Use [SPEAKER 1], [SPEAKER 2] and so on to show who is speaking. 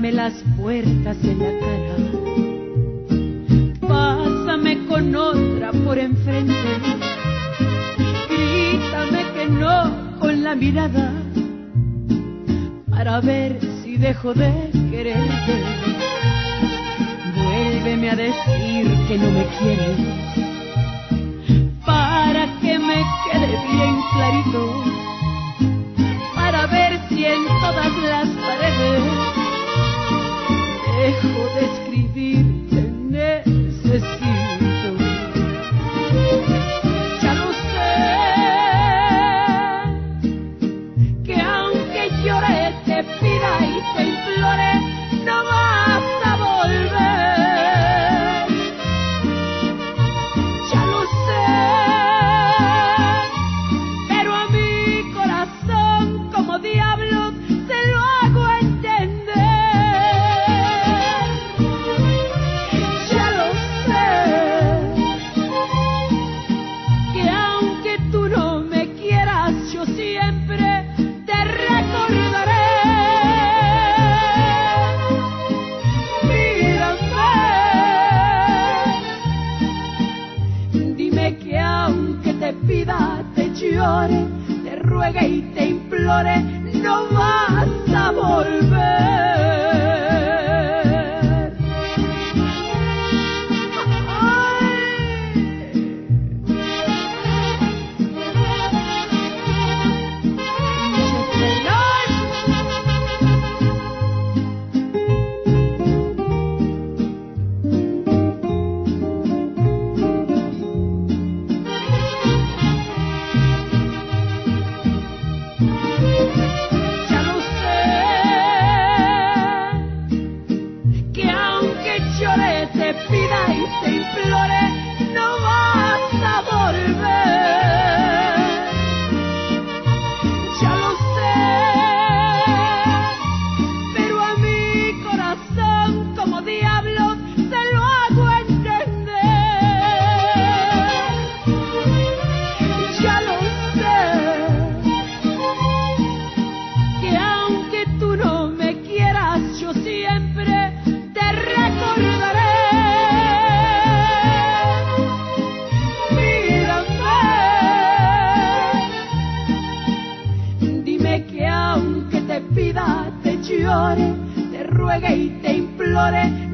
[SPEAKER 1] ciérrame las puertas en la cara, pásame con otra por enfrente, grítame que no con la mirada, para ver si dejo de quererte. Vuélveme a decir que no me quieres, para que me quede bien clarito, para ver si en todas las paredes dejo de escribir te necesito. Ya lo sé, que aunque llore, te pida y te implore, no vas a volver. Ya lo sé, pero a mi corazón como diablos se lo hago entender. Ya lo sé, que aunque tú no me quieras, yo siempre te recordaré. Mírame, dime que aunque te pida, te llore, te ruegue y te implore, no vas a volver. Ya lo sé, que aunque llore, te pida y te implore, no vas a volver. Ya lo sé, pero a mi corazón como diablos se lo hago entender. Ya lo sé, que aunque tú no me quieras, yo siempre te recordaré. Mírame, dime que aunque te pida, te llore, te ruegue y te implore,